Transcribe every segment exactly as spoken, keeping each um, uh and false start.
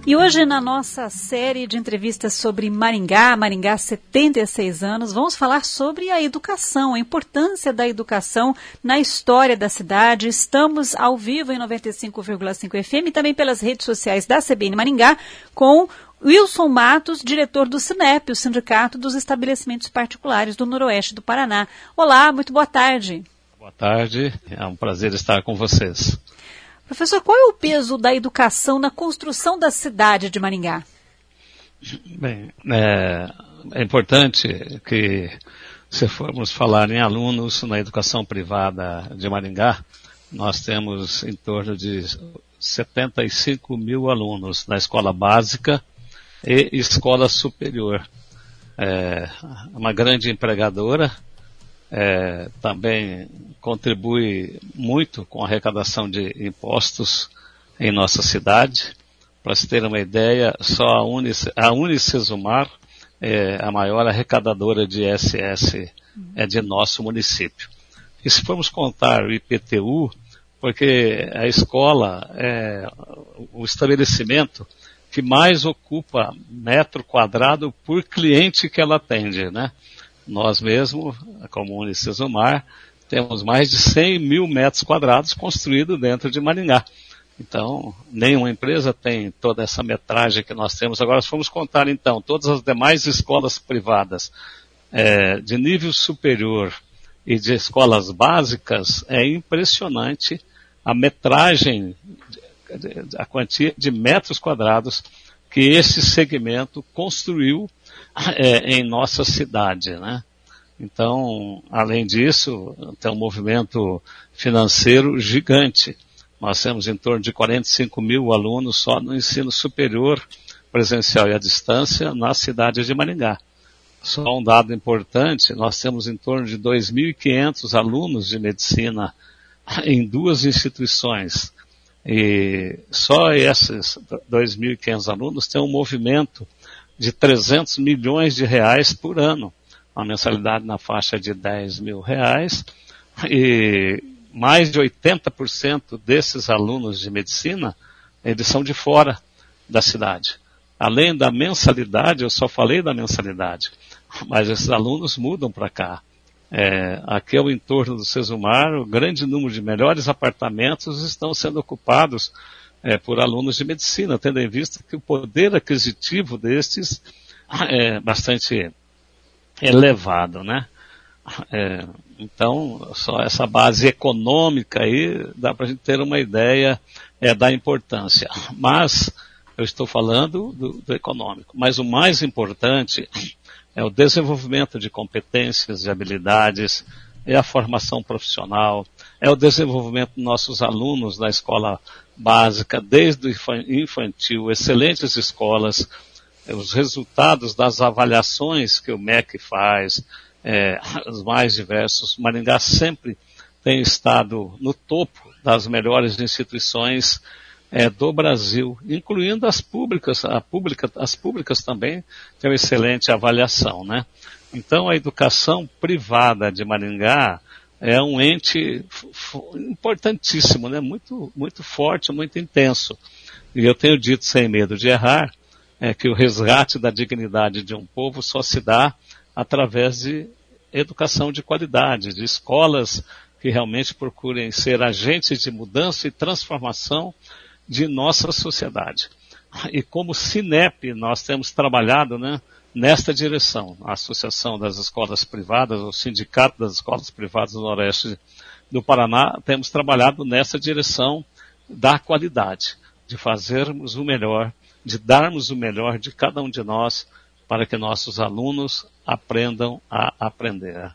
E hoje, na nossa série de entrevistas sobre Maringá, Maringá setenta e seis anos, vamos falar sobre a educação, a importância da educação na história da cidade. Estamos ao vivo em noventa e cinco vírgula cinco F M e também pelas redes sociais da C B N Maringá com Wilson Matos, diretor do SINEP, o Sindicato dos Estabelecimentos Particulares do Noroeste do Paraná. Olá, muito boa tarde. Boa tarde, é um prazer estar com vocês. Professor, qual é o peso da educação na construção da cidade de Maringá? Bem, é, é importante que, se formos falar em alunos na educação privada de Maringá, nós temos em torno de setenta e cinco mil alunos na escola básica e escola superior. É uma grande empregadora, é, também contribui muito com a arrecadação de impostos em nossa cidade. Para se ter uma ideia, só a, Unice, a Unicesumar é a maior arrecadadora de I S S é de nosso município. E se formos contar o I P T U, porque a escola é o estabelecimento que mais ocupa metro quadrado por cliente que ela atende, né? Nós mesmo, como Unicesumar, temos mais de cem mil metros quadrados construídos dentro de Maringá. Então, nenhuma empresa tem toda essa metragem que nós temos. Agora, se formos contar, então, todas as demais escolas privadas é, de nível superior e de escolas básicas, é impressionante a metragem, a quantia de metros quadrados que esse segmento construiu é, em nossa cidade, né? Então, além disso, tem um movimento financeiro gigante. Nós temos em torno de quarenta e cinco mil alunos só no ensino superior, presencial e à distância, na cidade de Maringá. Só um dado importante, nós temos em torno de dois mil e quinhentos alunos de medicina em duas instituições. E só esses dois mil e quinhentos alunos têm um movimento de trezentos milhões de reais por ano. Uma mensalidade na faixa de dez mil reais. E mais de oitenta por cento desses alunos de medicina, eles são de fora da cidade. Além da mensalidade, eu só falei da mensalidade, mas esses alunos mudam para cá. É, aqui é o entorno do Sesumar, o grande número de melhores apartamentos estão sendo ocupados é, por alunos de medicina, tendo em vista que o poder aquisitivo destes é bastante elevado, né? É, então, só essa base econômica aí dá para a gente ter uma ideia é, da importância. Mas, eu estou falando do, do econômico, mas o mais importante é o desenvolvimento de competências, de habilidades, é a formação profissional, é o desenvolvimento dos nossos alunos na escola básica, desde o infantil, excelentes escolas, os resultados das avaliações que o M E C faz, é, os mais diversos. Maringá sempre tem estado no topo das melhores instituições é, do Brasil, incluindo as públicas, a pública, as públicas também têm uma excelente avaliação, né? Então a educação privada de Maringá é um ente importantíssimo, né? Muito, muito forte, muito intenso. E eu tenho dito sem medo de errar, é que o resgate da dignidade de um povo só se dá através de educação de qualidade, de escolas que realmente procurem ser agentes de mudança e transformação de nossa sociedade. E como SINEP, nós temos trabalhado, né, nesta direção. A Associação das Escolas Privadas, o Sindicato das Escolas Privadas do Noroeste do Paraná, temos trabalhado nessa direção da qualidade, de fazermos o melhor, de darmos o melhor de cada um de nós para que nossos alunos aprendam a aprender.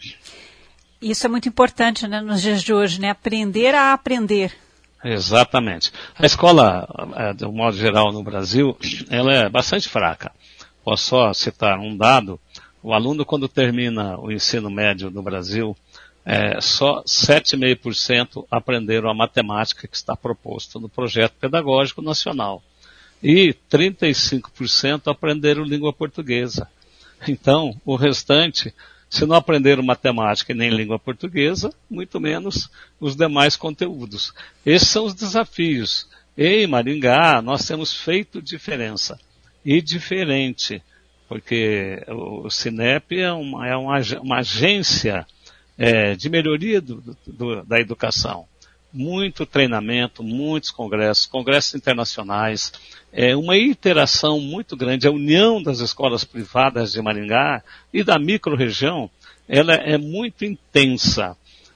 Isso é muito importante, né, nos dias de hoje, né? Aprender a aprender. Exatamente. A escola, de um modo geral no Brasil, ela é bastante fraca. Posso só citar um dado. O aluno, quando termina o ensino médio no Brasil, é, só sete vírgula cinco por cento aprenderam a matemática que está proposto no Projeto Pedagógico Nacional. E trinta e cinco por cento aprenderam língua portuguesa. Então, o restante, se não aprenderam matemática e nem língua portuguesa, muito menos os demais conteúdos. Esses são os desafios. Em Maringá, nós temos feito diferença, e diferente, porque o Cinep é uma, é uma, uma agência é, de melhoria do, do, da educação. Muito treinamento, muitos congressos, congressos internacionais, é uma interação muito grande. A união das escolas privadas de Maringá e da microrregião, ela é muito intensa,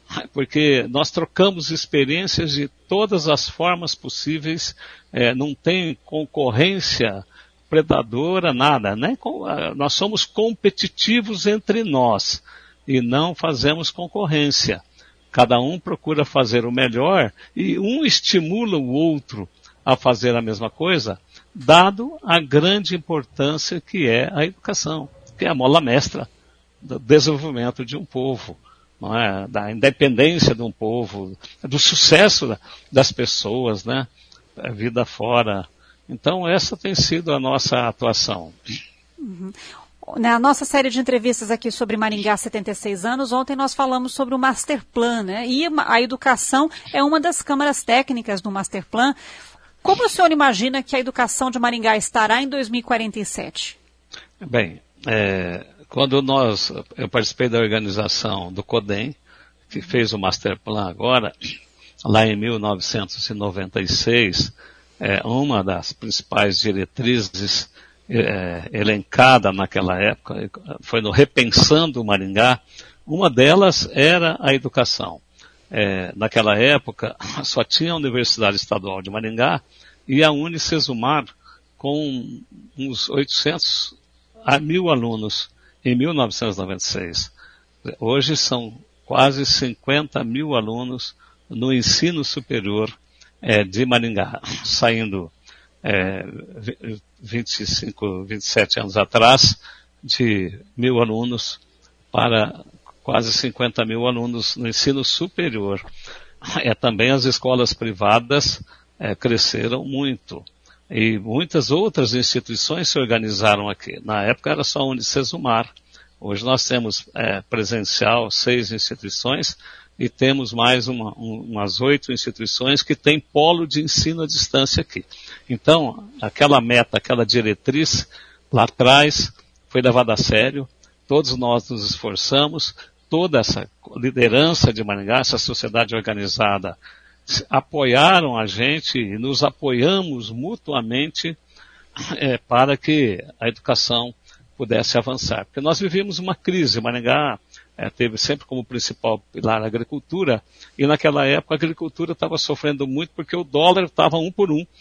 porque nós trocamos experiências de todas as formas possíveis, é, não tem concorrência predadora, nada, né? Nós somos competitivos entre nós e não fazemos concorrência. Cada um procura fazer o melhor e um estimula o outro a fazer a mesma coisa, dado a grande importância que é a educação, que é a mola mestra do desenvolvimento de um povo, não é? Da independência de um povo, do sucesso das pessoas, né? A vida fora. Então essa tem sido a nossa atuação. Uhum. Na nossa série de entrevistas aqui sobre Maringá setenta e seis anos, ontem nós falamos sobre o Masterplan, né? E a educação é uma das câmaras técnicas do Masterplan. Como o senhor imagina que a educação de Maringá estará em dois mil e quarenta e sete? Bem, é, quando nós, eu participei da organização do CODEM, que fez o Masterplan agora, lá em mil novecentos e noventa e seis, é, uma das principais diretrizes É, elencada naquela época, foi no Repensando o Maringá, uma delas era a educação. É, naquela época, só tinha a Universidade Estadual de Maringá e a Unicesumar com uns oitocentos a mil alunos em mil novecentos e noventa e seis. Hoje são quase cinquenta mil alunos no ensino superior é, de Maringá, saindo É, vinte e cinco, vinte e sete anos atrás, de mil alunos para quase cinquenta mil alunos no ensino superior. É, também as escolas privadas é, cresceram muito. E muitas outras instituições se organizaram aqui. Na época era só a Unicesumar. Hoje nós temos é, presencial seis instituições e temos mais uma, um, umas oito instituições que têm polo de ensino à distância aqui. Então, aquela meta, aquela diretriz lá atrás foi levada a sério, todos nós nos esforçamos, toda essa liderança de Maringá, essa sociedade organizada, apoiaram a gente e nos apoiamos mutuamente é, para que a educação pudesse avançar. Porque nós vivíamos uma crise, Maringá É, teve sempre como principal pilar a agricultura, e naquela época a agricultura estava sofrendo muito porque o dólar estava um por um.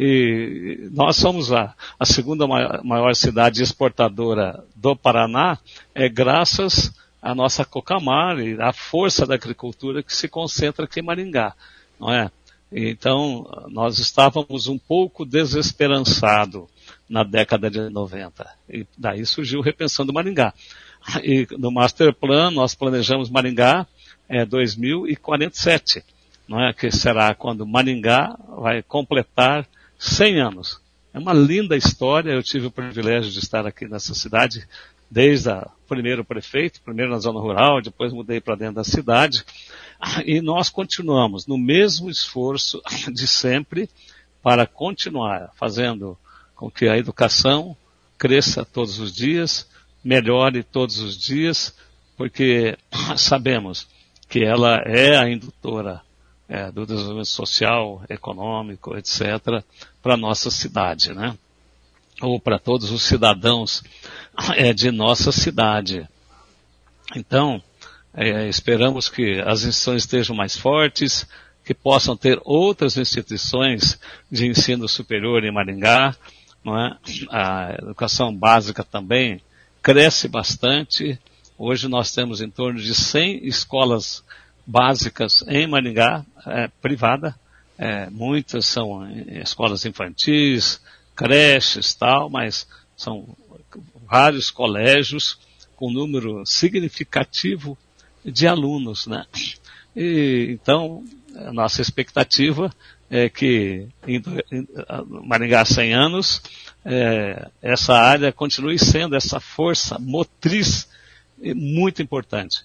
E nós somos a, a segunda maior, maior cidade exportadora do Paraná, é graças à nossa Cocamar e à força da agricultura que se concentra aqui em Maringá, não é? Então, nós estávamos um pouco desesperançados na década de noventa, e daí surgiu o Repensando Maringá. E no Masterplan nós planejamos Maringá é, dois mil e quarenta e sete, não é? Que será quando Maringá vai completar cem anos. É uma linda história, eu tive o privilégio de estar aqui nessa cidade desde o primeiro prefeito, primeiro na zona rural, depois mudei para dentro da cidade, e nós continuamos no mesmo esforço de sempre para continuar fazendo com que a educação cresça todos os dias, melhore todos os dias, porque sabemos que ela é a indutora é, do desenvolvimento social, econômico, etcétera, para a nossa cidade, né? Ou para todos os cidadãos é, de nossa cidade. Então, é, esperamos que as instituições estejam mais fortes, que possam ter outras instituições de ensino superior em Maringá, não é? A educação básica também cresce bastante. Hoje nós temos em torno de cem escolas básicas em Maringá, é, privada. É, muitas são escolas infantis, creches, tal, mas são vários colégios com número significativo de alunos, né? E, então, a nossa expectativa é que em, em Maringá cem anos, É, essa área continue sendo essa força motriz muito importante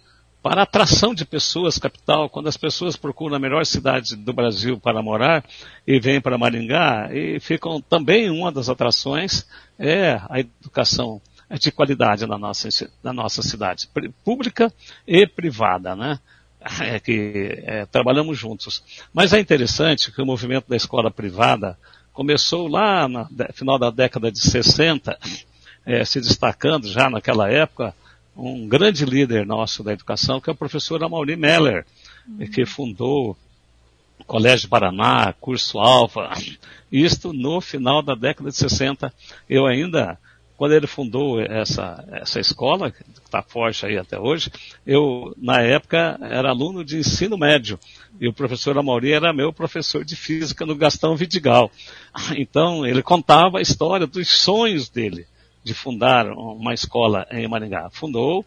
para a atração de pessoas, capital, quando as pessoas procuram a melhor cidade do Brasil para morar e vêm para Maringá, e ficam também, uma das atrações é a educação de qualidade na nossa, na nossa cidade, pública e privada, né? É que é, trabalhamos juntos. Mas é interessante que o movimento da escola privada começou lá no final da década de sessenta, é, se destacando já naquela época, um grande líder nosso da educação, que é o professor Amaury Meller, uhum. que fundou o Colégio Paraná, Curso Alfa, isto no final da década de sessenta. Eu ainda, quando ele fundou essa, essa escola, que está forte aí até hoje, eu, na época, era aluno de ensino médio, e o professor Amaury era meu professor de física no Gastão Vidigal. Então, ele contava a história dos sonhos dele, de fundar uma escola em Maringá. Fundou,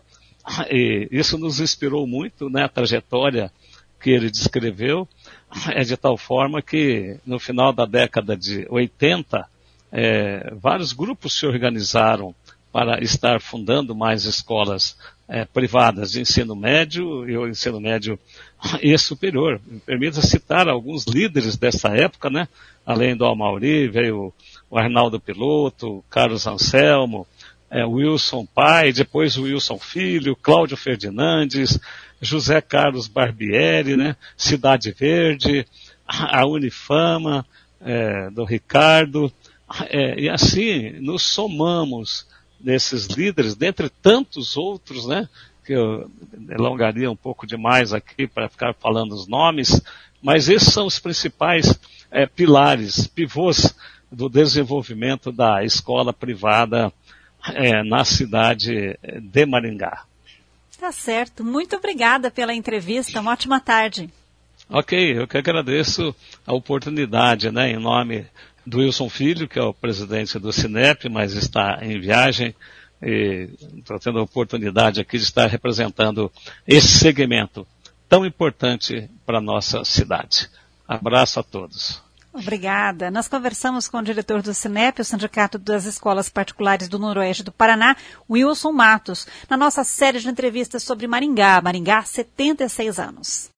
e isso nos inspirou muito, né, a trajetória que ele descreveu, é de tal forma que no final da década de oitenta, é, vários grupos se organizaram para estar fundando mais escolas é, privadas de ensino médio e o ensino médio e superior. Me permita citar alguns líderes dessa época, né? Além do Amaury, veio o Arnaldo Piloto, Carlos Anselmo, é, Wilson Pai, depois o Wilson Filho, Cláudio Ferdinandes, José Carlos Barbieri, né? Cidade Verde, a Unifama, é, do Ricardo, é, e assim nos somamos nesses líderes, dentre tantos outros, né? Que eu alongaria um pouco demais aqui para ficar falando os nomes, mas esses são os principais é, pilares, pivôs do desenvolvimento da escola privada é, na cidade de Maringá. Tá certo. Muito obrigada pela entrevista. Uma ótima tarde. Ok, eu que agradeço a oportunidade, né, em nome do Wilson Filho, que é o presidente do Cinep, mas está em viagem, e estou tendo a oportunidade aqui de estar representando esse segmento tão importante para a nossa cidade. Abraço a todos. Obrigada. Nós conversamos com o diretor do Cinep, o Sindicato das Escolas Particulares do Noroeste do Paraná, Wilson Matos, na nossa série de entrevistas sobre Maringá. Maringá, setenta e seis anos.